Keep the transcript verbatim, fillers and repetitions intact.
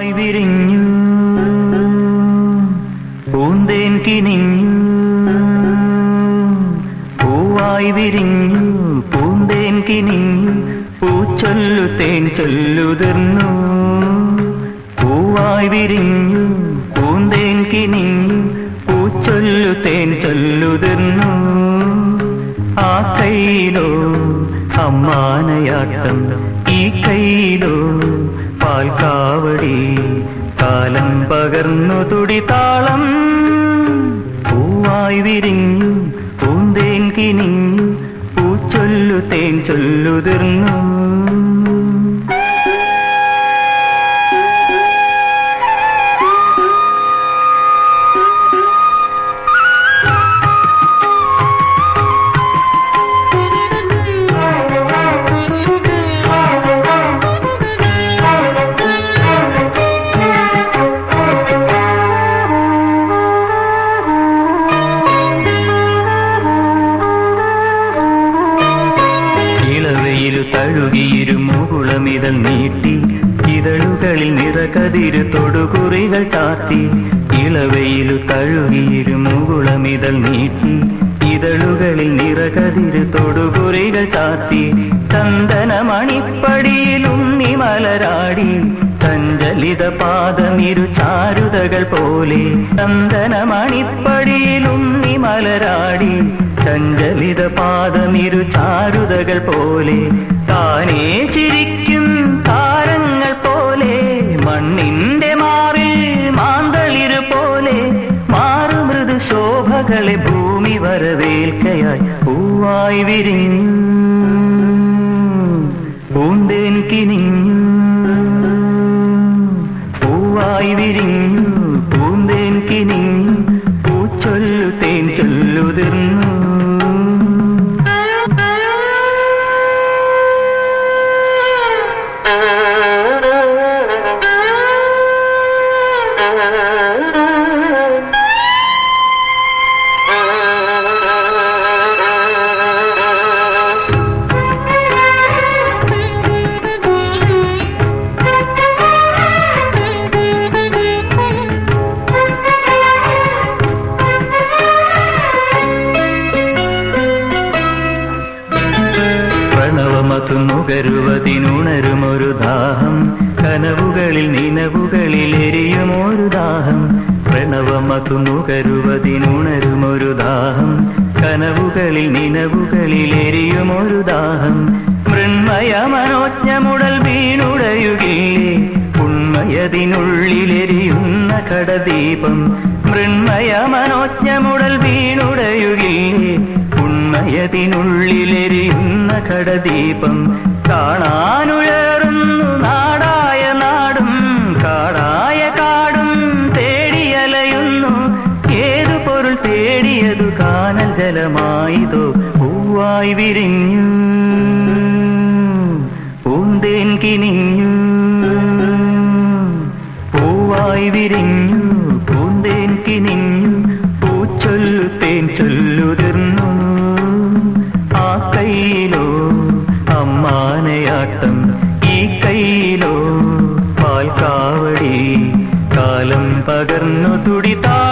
പൂവായി വിരിഞ്ഞു പൂന്തേൻ കിനിഞ്ഞു പൂവായി വിരിഞ്ഞു പൂന്തേൻ കിനിഞ്ഞു പൂച്ചൊല്ലു തേൻ ചൊല്ലുതിർന്നു പൂവായി വിരിഞ്ഞു പൂന്തേൻ കിനിഞ്ഞു പൂച്ചൊല്ലു തേൻ ചൊല്ലുതിർന്നു ആ കൈയിലോ അമ്മാനയാട്ടം ഈ കൈയിലോ പാൽക്കാവടി കാലം പകർന്നു തുടിതാളം പൂവായി വിരിഞ്ഞു പൂന്തേൻ കിനിഞ്ഞു പൂച്ചൊല്ലു തേൻ ചൊല്ലുതിർന്നു തഴുകിയിരുമുകുളമിതൾ നീട്ടി ഇതളുകളിൽ നിറകതിരു തൊടുകുറികൾ ചാത്തി ഇളവയിലു തഴുകിയിരുമുകുളമിതൾ നീട്ടി ഇതളുകളിൽ നിറകതിരു തൊടുകുറികൾ ചാത്തി ചന്ദനമണിപ്പടിയിൽ ഉണ്ണി മലരാടി ചഞ്ചലിത പാദമിരു ചാരുതകൾ പോലെ ചന്ദനമണിപ്പടിയിൽ ഉണ്ണി മലരാടി ചഞ്ചലിത പാദമിരു ചാരുതകൾ പോലെ താനേ ചിരിക്കും താരങ്ങൾ പോലെ മണ്ണിന്റെ മാറിൽ മാന്തളിരു പോലെ മാറുമൃദു ശോഭകളെ ഭൂമി വരവേൽക്കയായി പൂവായി വിരിഞ്ഞു പൂന്തേൻ കിനിഞ്ഞു പൂവായി വിരിഞ്ഞു പൂന്തേൻ കിനിഞ്ഞു പൂച്ചൊല്ലു തേൻ ചൊല്ലുതിർന്നു നുകരുവതിനുണരുമൊരു ദാഹം കനവുകളിൽ നിനവുകളിൽ എരിയുമൊരു ദാഹം പ്രണവമതു നുകരുവതിനുണരുമൊരു ദാഹം കനവുകളിൽ നിനവുകളിൽ എരിയുമൊരു ദാഹം മൃണ്മയ മനോജ്ഞമുടൽ വീണുടയുകില്ലേ ഉണ്മയതിനുള്ളിലെരിയുന്ന കടദീപം മൃണ്മയ മനോജ്ഞമുടൽ വീണുടയുകില്ലേ ഉണ്മയതിനുള്ളിലെരിയുന്ന കടദീപം കാണാനുയർന്നു നാടായ നാടും കാടായ കാടും തേടിയലയുന്നു ഏതു പൊരുൾ തേടിയതു കാനൽ ജലമായതോ പൂവായി വിരിഞ്ഞു പൂന്തേൻ കിനിഞ്ഞു പൂവായി വിരിഞ്ഞു പൂന്തേൻ കിനിഞ്ഞു പൂച്ചൊല്ലു തേൻ ചൊല്ലുതിർന്നു ആ കൈയിലോ അമ്മാനയാട്ടം ഈ കൈയിലോ പാൽക്കാവടി കാലം പകർന്നു തുടിതാ